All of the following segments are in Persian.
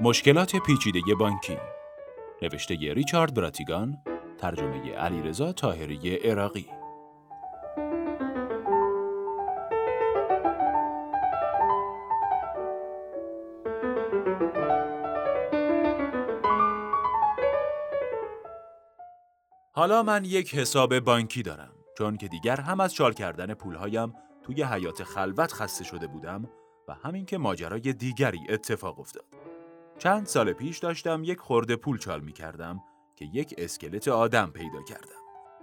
مشکلات پیچیده بانکی، نوشته ریچارد براتیگان، ترجمه علیرضا طاهری عراقی. حالا من یک حساب بانکی دارم، چون که دیگر هم از چال کردن پولهایم توی حیات خلوت خسته شده بودم و همین که ماجرای دیگری اتفاق افتاد. چند سال پیش داشتم یک خرده پول چال می کردم که یک اسکلت آدم پیدا کردم.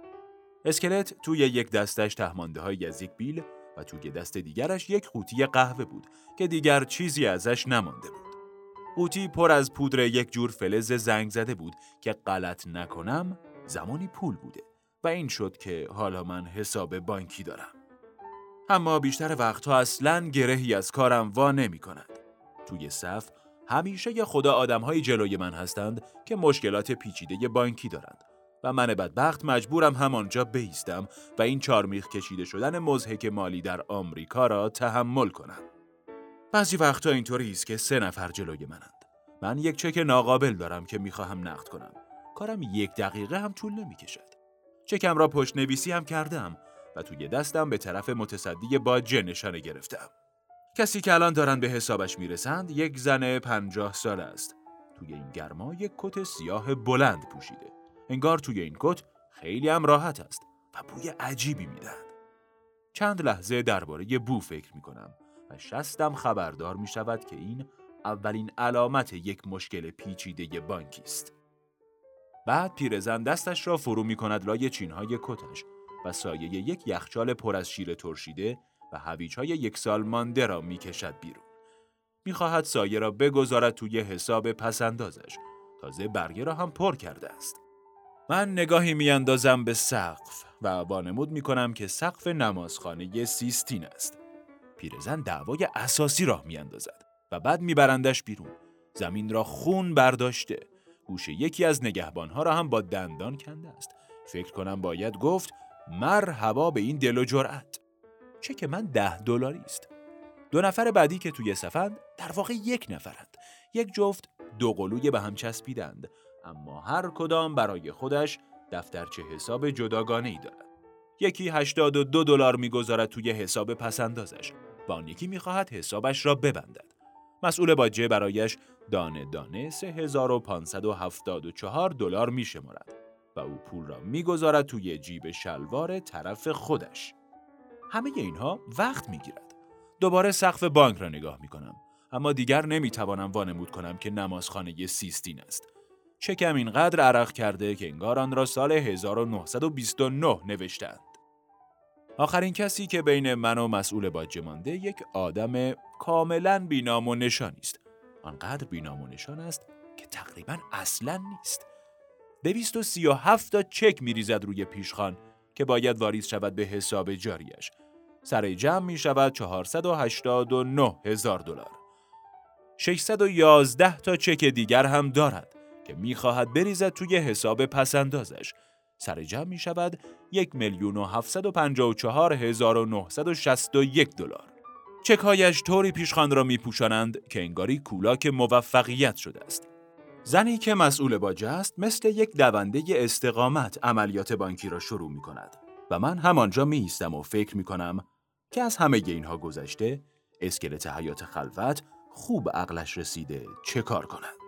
اسکلت توی یک دستش تهمانده های از یک بیل و توی دست دیگرش یک قوطی قهوه بود که دیگر چیزی ازش نمانده بود. قوطی پر از پودر یک جور فلز زنگ زده بود که غلط نکنم زمانی پول بوده و این شد که حالا من حساب بانکی دارم. اما بیشتر وقتها اصلاً گرهی از کارم وا نمی کند. توی صف همیشه ی خدا آدم‌های جلوی من هستند که مشکلات پیچیده بانکی دارند و من بدبخت مجبورم همانجا بایستم و این چارمیخ کشیده شدن مضحک مالی در آمریکا را تحمل کنم. بعضی وقتا اینطوری است که 3 نفر جلوی منند. من یک چک ناقابل دارم که می‌خواهم نقد کنم. کارم 1 دقیقه هم طول نمی‌کشد. چکم را پشت نویسی هم کردم و توی دستم به طرف متصدی باجه نشانه گرفتم. کسی که الان دارن به حسابش میرسند یک زن 50 ساله است. توی این گرما یک کت سیاه بلند پوشیده. انگار توی این کت خیلی هم راحت است و بوی عجیبی میدهد. چند لحظه درباره بو فکر میکنم و شستم خبردار میشود که این اولین علامت یک مشکل پیچیده بانکی است. بعد پیرزن دستش را فرو میکند لای چینهای کتش و سایه یک یخچال پر از شیر ترشیده و هویج‌های 1 سال مانده را می‌کشد بیرون. می‌خواهد سایه را بگذارد توی حساب پسندازش. تازه برگه را هم پر کرده است. من نگاهی می‌اندازم به سقف و وانمود می‌کنم که سقف نمازخانه سیستین است. پیرزن دعوای اساسی راه می‌اندازد و بعد می‌برندش بیرون. زمین را خون برداشته. گوش یکی از نگهبان‌ها را هم با دندان کنده است. فکر کنم باید گفت مرحبا به این دل و جرأت. چک من $10 است. 2 نفر بعدی که توی صفند در واقع 1 نفرند. یک جفت 2 قلوی به هم چسبیدند، اما هر کدام برای خودش دفترچه حساب جداگانه‌ای دارد. یکی $82 میگذارد توی حساب پسندازش و آن یکی میخواهد حسابش را ببندد. مسئول باجه برایش دانه دانه $3574 میشمارد و او پول را میگذارد توی جیب شلوار طرف خودش. همه اینها وقت میگیرد. دوباره سقف بانک را نگاه میکنم، اما دیگر نمیتوانم وانمود کنم که نمازخانه سیستین است. چکم اینقدر عرق کرده که انگار آن را سال 1929 نوشتند. آخرین کسی که بین من و مسئول باجه مانده یک آدم کاملا بی‌نام و نشانی است. آنقدر بی‌نام و نشان است که تقریبا اصلا نیست. 237 تا چک میریزد روی پیشخوان که باید واریز شود به حساب جاریش. سر جمع می شود $489,000. 611 تا چک دیگر هم دارد که می خواهد بریزد توی حساب پسندازش. سر جمع می شود $1,754,961. چک‌هایش طوری پیشخوان را می پوشانند که انگاری کولاک موفقیت شده است. زنی که مسئول باجه است مثل یک دونده استقامت عملیات بانکی را شروع می کند و من همانجا می ایستم و فکر می کنم که از همه اینها گذشته اسکلت حیات خلوت خوب عقلش رسیده چه کار کند.